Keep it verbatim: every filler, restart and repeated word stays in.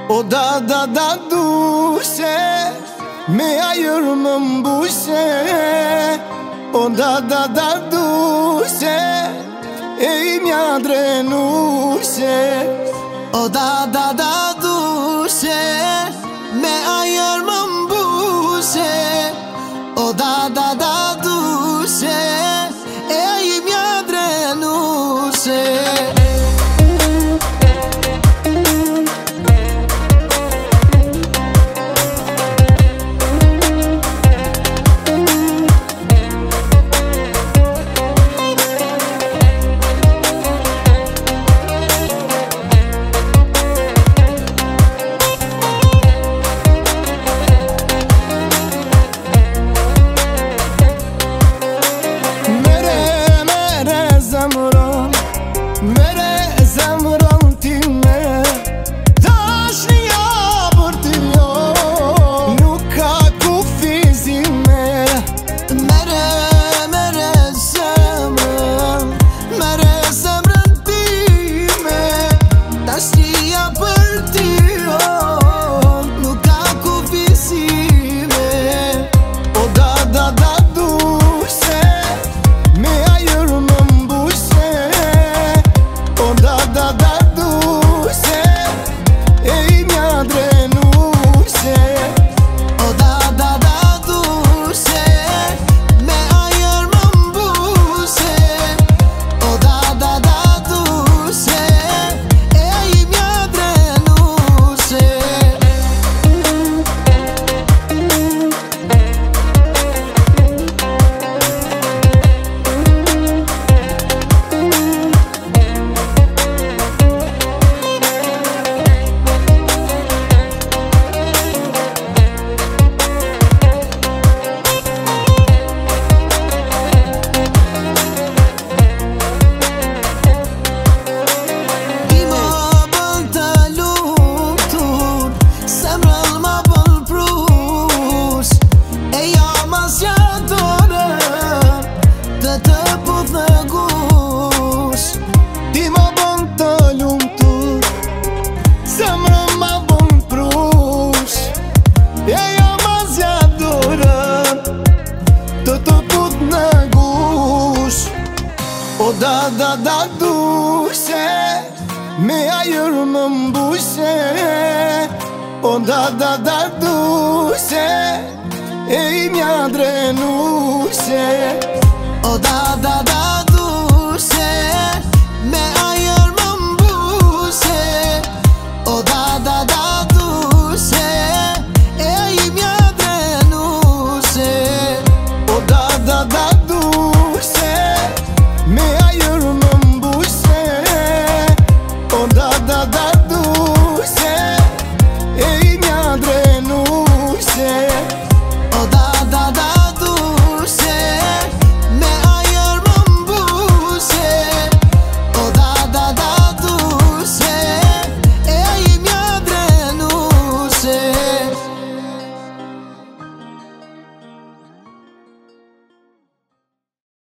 O da da da duse me ayırma mbuse. O da da da duse ey mia drenuse. O da da da duse me ayırma mbuse. O da da da duse ey mia drenuse. O da da da duse me ayırma mbuse. O da da da duse ey mia drenuse. O da da da